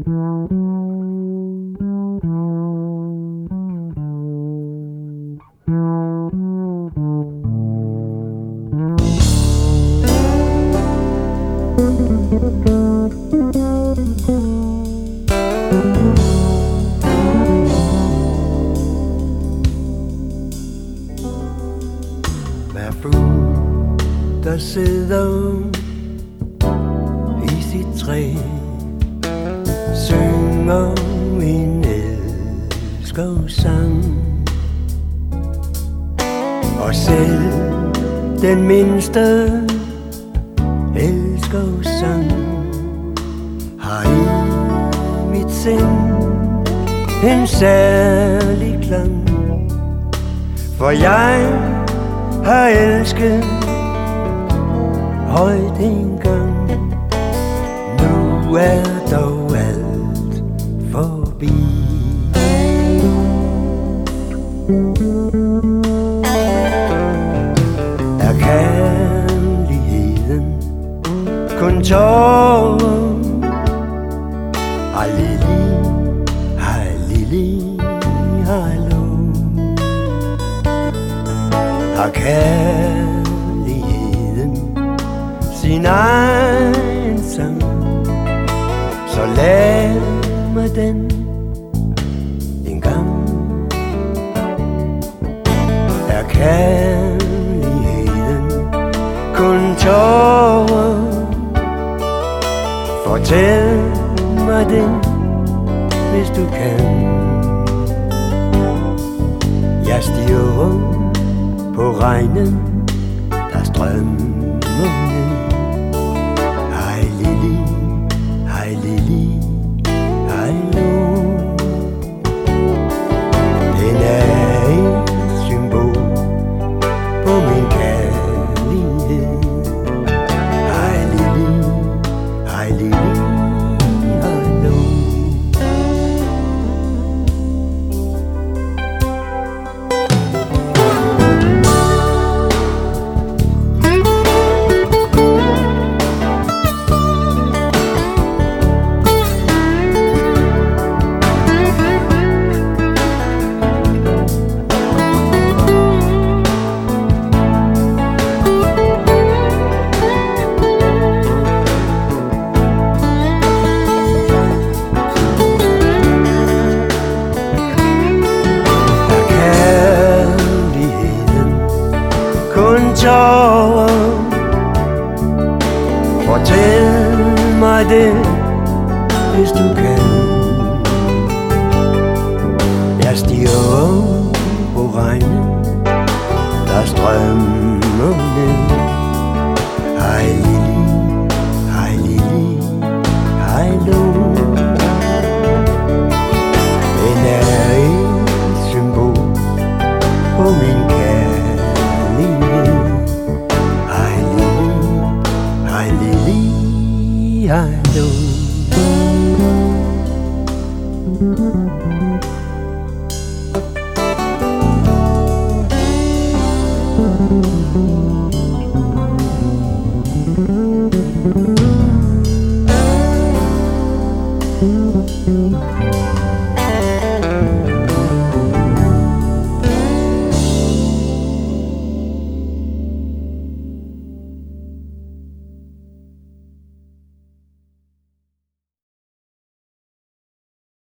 Hver fugl, der sidder i sit træ, synger en elskovssang. Og selv den mindste elskovssang har i mit sind en særlig klang. For jeg har elsket højt engang. Nu er dog alt forbi. Er kærligheden kun tårer? Hej Lili, hej Lili, hallo. Har kærligheden sin egen sang, så lad mig den en gang. Er kærligheden kun tårer? Fortæl mig den, hvis du kan. Jeg stiger på regnen, der strømmer ned. Hej Lili, hej Lili, hallo. Den er et symbol på min kærlighed. Hej Lili, hej Lili, hallo. Tårer, fortæl mig det, hvis du kan. Jeg stiger op på regnen, der strømmer ned. Hej Lili, hej Lili, hallo. Den er et symbol på min kærlighed. Hej Lili, hallo.